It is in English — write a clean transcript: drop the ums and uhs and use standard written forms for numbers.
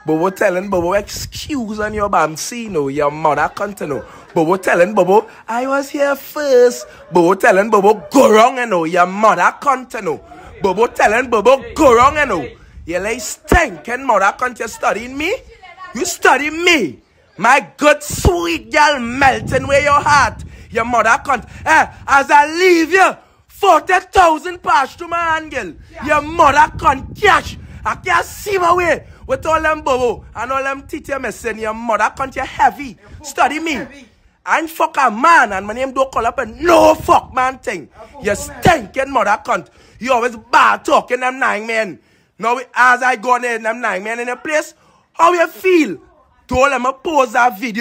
Bobo telling Bobo, excuse on your bamsi, no, your mother cunt, no. Bobo telling Bobo, I was here first. Bobo telling Bobo, go wrong, no, your mother cunt, no. Bobo telling Bobo, go wrong, no. You like stinking mother cunt, you studying me? You study me. My good sweet girl melting where your heart. Your mother cunt. As I leave you, 40,000 pass to my angel. Your mother cunt cash. I can't see my way. With all them bobo and all them titty messing, your mother cunt, you heavy. Study me. I ain't fuck a man and my name don't call up and no fuck man thing. You stinking mother cunt. You always bad talking them 9 men. Now as I go in them 9 men in a place, how you feel? Told them to pause that video.